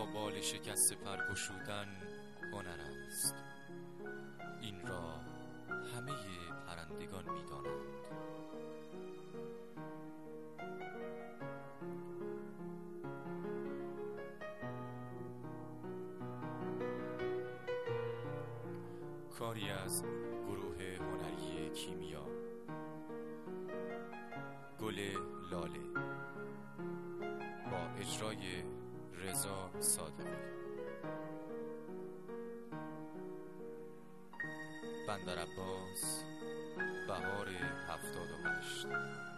بال شکسته پر گشودن هنر است. این را همه پرندگان می دانند. کاری از گروه هنری کیمیا. گل لاله با اجرای رضا صادقی. بندر عباس، بهار 78.